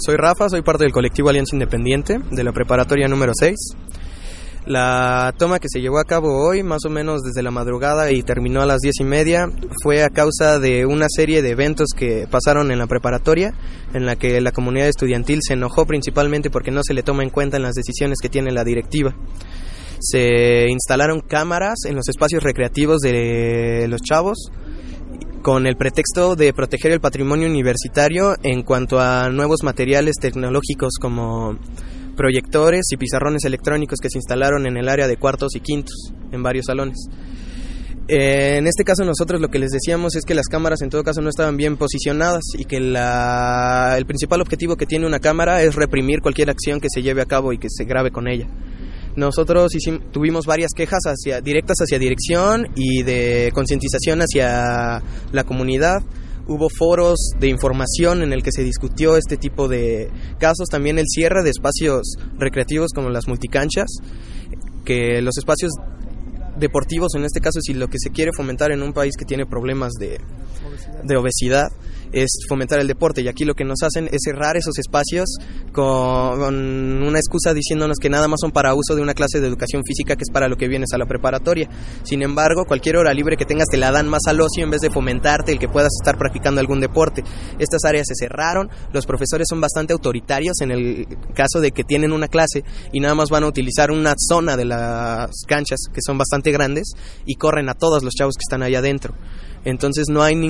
Soy Rafa, soy parte del colectivo Alianza Independiente de la preparatoria número 6. La toma que se llevó a cabo hoy, más o menos desde la madrugada y terminó a las 10:30, fue a causa de una serie de eventos que pasaron en la preparatoria, en la que la comunidad estudiantil se enojó principalmente porque no se le toma en cuenta en las decisiones que tiene la directiva. Se instalaron cámaras en los espacios recreativos de los chavos, con el pretexto de proteger el patrimonio universitario en cuanto a nuevos materiales tecnológicos como proyectores y pizarrones electrónicos que se instalaron en el área de cuartos y quintos en varios salones. En este caso nosotros lo que les decíamos es que las cámaras en todo caso no estaban bien posicionadas y que el principal objetivo que tiene una cámara es reprimir cualquier acción que se lleve a cabo y que se grabe con ella. Nosotros tuvimos varias quejas directas hacia dirección y de concientización hacia la comunidad. Hubo foros de información en el que se discutió este tipo de casos, también el cierre de espacios recreativos como las multicanchas, que los espacios deportivos en este caso, si lo que se quiere fomentar en un país que tiene problemas de obesidad es fomentar el deporte, y aquí lo que nos hacen es cerrar esos espacios con una excusa diciéndonos que nada más son para uso de una clase de educación física, que es para lo que vienes a la preparatoria. Sin embargo, cualquier hora libre que tengas te la dan más al ocio en vez de fomentarte el que puedas estar practicando algún deporte. Estas áreas se cerraron, los profesores son bastante autoritarios en el caso de que tienen una clase y nada más van a utilizar una zona de las canchas que son bastante grandes y corren a todos los chavos que están allá adentro. Entonces no hay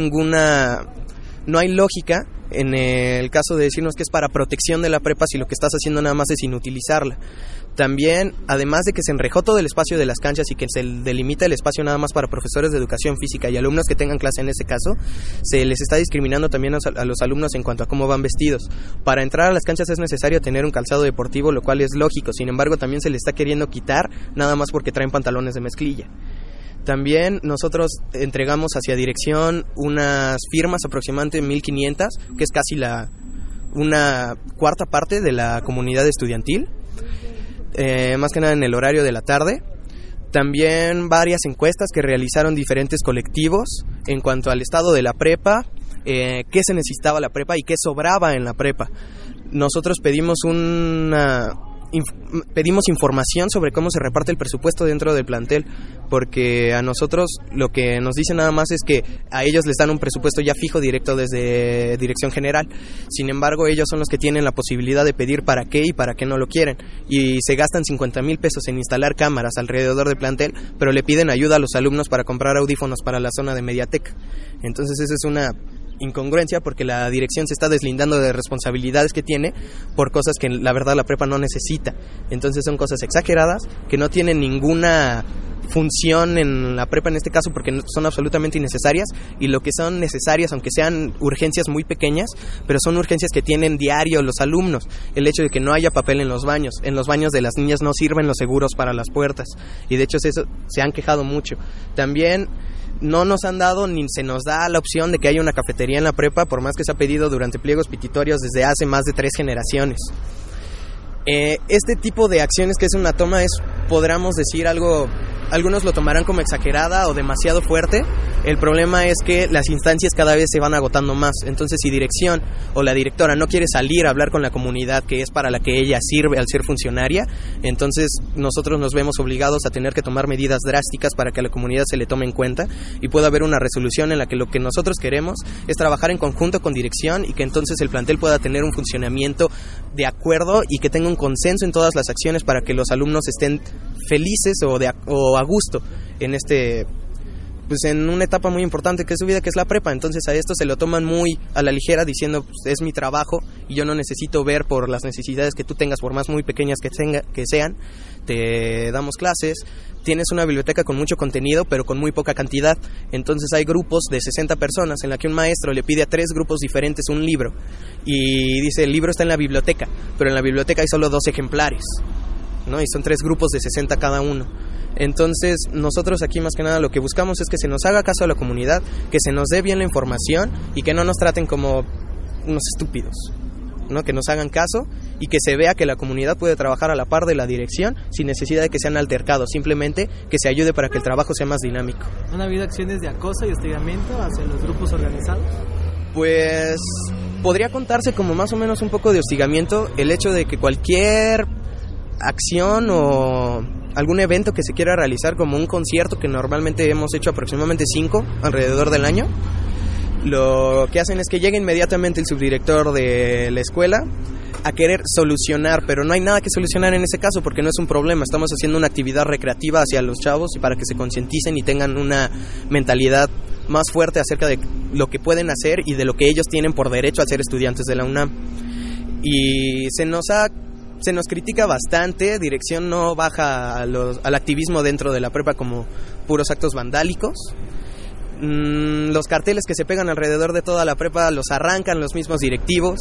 lógica en el caso de decirnos que es para protección de la prepa si lo que estás haciendo nada más es inutilizarla. También, además de que se enrejó todo el espacio de las canchas y que se delimita el espacio nada más para profesores de educación física y alumnos que tengan clase en ese caso, se les está discriminando también a los alumnos en cuanto a cómo van vestidos. Para entrar a las canchas es necesario tener un calzado deportivo, lo cual es lógico. Sin embargo, también se les está queriendo quitar nada más porque traen pantalones de mezclilla. También nosotros entregamos hacia dirección unas firmas, aproximadamente 1,500, que es casi una cuarta parte de la comunidad estudiantil, más que nada en el horario de la tarde. También varias encuestas que realizaron diferentes colectivos en cuanto al estado de la prepa, qué se necesitaba la prepa y qué sobraba en la prepa. Nosotros pedimos información sobre cómo se reparte el presupuesto dentro del plantel, porque a nosotros lo que nos dicen nada más es que a ellos les dan un presupuesto ya fijo directo desde dirección general. Sin embargo, ellos son los que tienen la posibilidad de pedir para qué y para qué no lo quieren, y se gastan 50,000 pesos en instalar cámaras alrededor del plantel, pero le piden ayuda a los alumnos para comprar audífonos para la zona de Mediatek. Entonces esa es una incongruencia, porque la dirección se está deslindando de responsabilidades que tiene por cosas que la verdad la prepa no necesita. Entonces son cosas exageradas que no tienen ninguna función en la prepa en este caso, porque son absolutamente innecesarias, y lo que son necesarias, aunque sean urgencias muy pequeñas, pero son urgencias que tienen diario los alumnos. El hecho de que no haya papel en los baños de las niñas no sirven los seguros para las puertas, y de hecho eso se han quejado mucho. También no nos han dado ni se nos da la opción de que haya una cafetería en la prepa, por más que se ha pedido durante pliegos petitorios desde hace más de 3 generaciones. Este tipo de acciones que es una toma podríamos decir algo, algunos lo tomarán como exagerada o demasiado fuerte. El problema es que las instancias cada vez se van agotando más. Entonces, si dirección o la directora no quiere salir a hablar con la comunidad, que es para la que ella sirve al ser funcionaria, entonces nosotros nos vemos obligados a tener que tomar medidas drásticas para que a la comunidad se le tome en cuenta y pueda haber una resolución en la que lo que nosotros queremos es trabajar en conjunto con dirección, y que entonces el plantel pueda tener un funcionamiento de acuerdo y que tenga un consenso en todas las acciones para que los alumnos estén felices o a gusto en en una etapa muy importante que es su vida, que es la prepa. Entonces a esto se lo toman muy a la ligera, diciendo pues, es mi trabajo y yo no necesito ver por las necesidades que tú tengas, por más muy pequeñas que sean. Te damos clases, tienes una biblioteca con mucho contenido pero con muy poca cantidad. Entonces hay grupos de 60 personas en la que un maestro le pide a 3 grupos diferentes un libro y dice: el libro está en la biblioteca, pero en la biblioteca hay solo 2 ejemplares, ¿no? Y son 3 grupos de 60 cada uno. Entonces nosotros aquí más que nada lo que buscamos es que se nos haga caso a la comunidad, que se nos dé bien la información y que no nos traten como unos estúpidos, ¿no? Que nos hagan caso y que se vea que la comunidad puede trabajar a la par de la dirección sin necesidad de que sean altercados, simplemente que se ayude para que el trabajo sea más dinámico. ¿Han habido acciones de acoso y hostigamiento hacia los grupos organizados? Pues podría contarse como más o menos un poco de hostigamiento el hecho de que cualquier acción o algún evento que se quiera realizar, como un concierto que normalmente hemos hecho aproximadamente 5 alrededor del año, lo que hacen es que llega inmediatamente el subdirector de la escuela a querer solucionar, pero no hay nada que solucionar en ese caso porque no es un problema. Estamos haciendo una actividad recreativa hacia los chavos y para que se concienticen y tengan una mentalidad más fuerte acerca de lo que pueden hacer y de lo que ellos tienen por derecho al ser estudiantes de la UNAM. Y se nos critica bastante. Dirección no baja al activismo dentro de la prepa como puros actos vandálicos. Los carteles que se pegan alrededor de toda la prepa los arrancan los mismos directivos.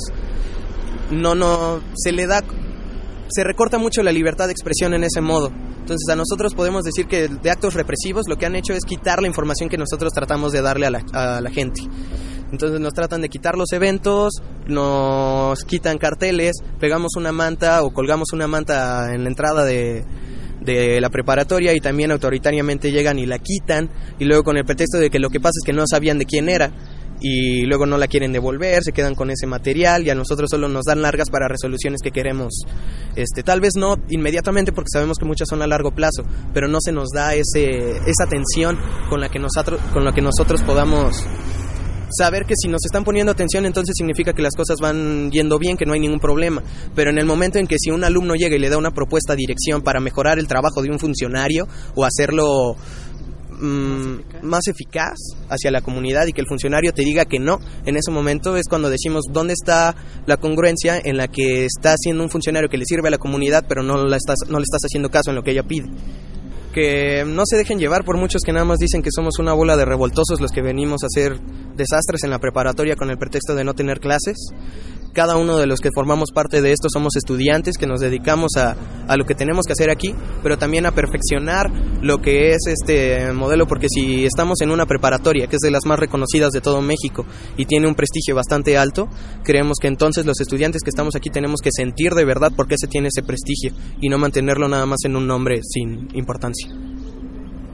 Se recorta mucho la libertad de expresión en ese modo. Entonces a nosotros podemos decir que de actos represivos lo que han hecho es quitar la información que nosotros tratamos de darle a la gente. Entonces nos tratan de quitar los eventos, nos quitan carteles, pegamos una manta o colgamos una manta en la entrada de la preparatoria y también autoritariamente llegan y la quitan, y luego con el pretexto de que lo que pasa es que no sabían de quién era y luego no la quieren devolver, se quedan con ese material y a nosotros solo nos dan largas para resoluciones que queremos, tal vez no inmediatamente porque sabemos que muchas son a largo plazo, pero no se nos da esa atención con la que nosotros podamos saber que si nos están poniendo atención entonces significa que las cosas van yendo bien, que no hay ningún problema. Pero en el momento en que si un alumno llega y le da una propuesta a dirección para mejorar el trabajo de un funcionario o hacerlo más eficaz hacia la comunidad y que el funcionario te diga que no, en ese momento es cuando decimos dónde está la congruencia en la que está siendo un funcionario que le sirve a la comunidad pero no le estás haciendo caso en lo que ella pide. Que no se dejen llevar por muchos que nada más dicen que somos una bola de revoltosos los que venimos a hacer desastres en la preparatoria con el pretexto de no tener clases. Cada uno de los que formamos parte de esto somos estudiantes que nos dedicamos a lo que tenemos que hacer aquí, pero también a perfeccionar lo que es este modelo, porque si estamos en una preparatoria que es de las más reconocidas de todo México y tiene un prestigio bastante alto, creemos que entonces los estudiantes que estamos aquí tenemos que sentir de verdad por qué se tiene ese prestigio y no mantenerlo nada más en un nombre sin importancia.